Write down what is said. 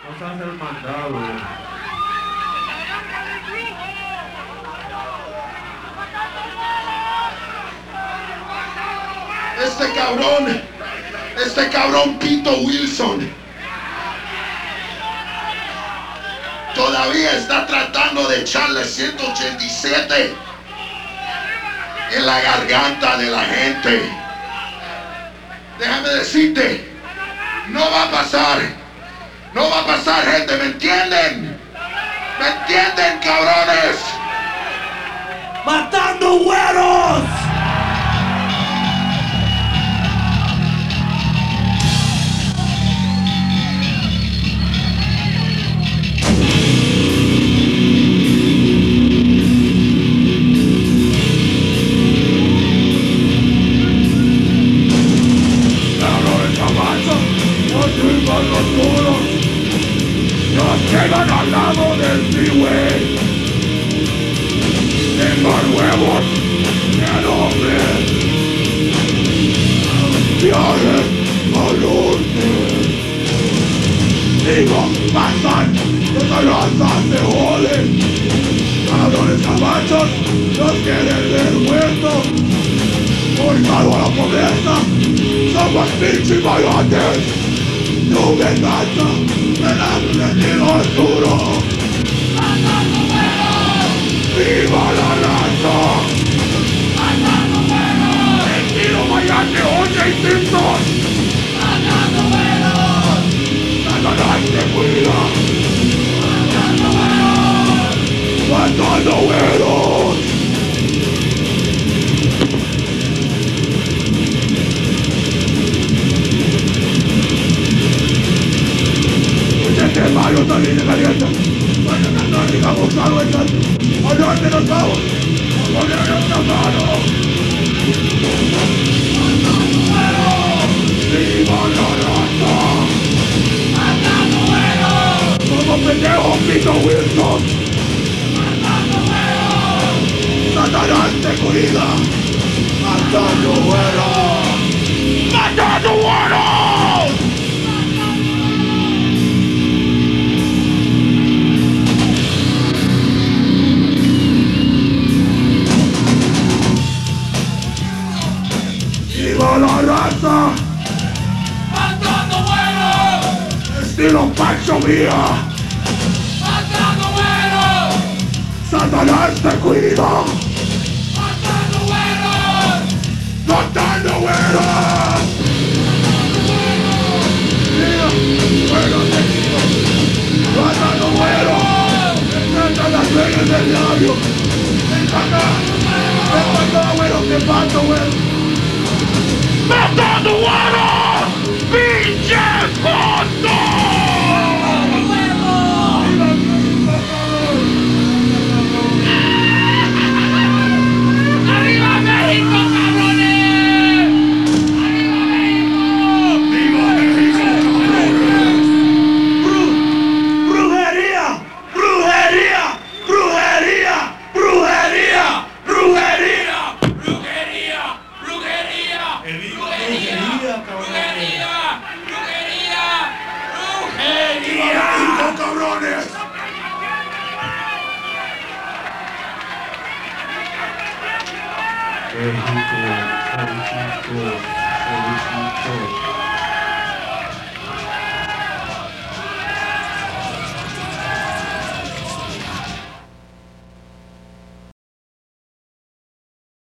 Vas a ser mandado. Este cabrón Pito Wilson todavía está tratando de echarle 187 en la garganta de la gente. Déjame decirte, no va a pasar. No va a pasar, gente, ¿me entienden? ¿Me entienden, cabrones? ¡Matando güeros! Llegan al lado del freeway. Tengo huevos de hombre. Viajes al norte. Digo, pasan, los razas de joden. Cabrones cabachos, los quieren ver muertos. Forjado a la pobreza, somos pinches valientes. Tu venganza, el asesino Arturo. ¡Matando güeros! ¡Viva la raza! ¡Matando güeros! ¡Estilo Mayate, Oye y Simpson! ¡Matando güeros! ¡Satanás te cuida! ¡Matando güeros! ¡Matando güeros! Este mayo también se calienta. Cuando la nórdica buscado el salto, al norte nos vamos, a poner nuestra mano. ¡Matando güeros! ¡Viva la raza! ¡Matando güeros! ¡Como pendejo Pito Wilson! ¡Matando güeros! ¡Satanás te cuida! ¡Matando güeros! ¡Matando güeros! ¡Viva la raza! ¡Matando güeros! ¡Estilo Pancho Villa! ¡Matando güeros! ¡Satanás te cuida! ¡Matando güeros! ¡Matando güeros! ¡Bueno, te digo! ¡Matando güeros! ¡Me encantan las venas del labio! ¡Me encanta! ¡Me encanta, güero! ¡Te mato, güero! ¡Matando güeros! ¡Pinche foto! ¡Arriba México, cabrones! ¡Arriba México! ¡Viva México, cabrones! ¡Brujería! ¡Brujería! ¡Brujería! ¡Brujería! ¡Brujería! ¡Brujería! ¡Brujería! ¡Brujería! ¡Brujería! ¡Brujería! ¡México, cabrones! México, solicito, solicito.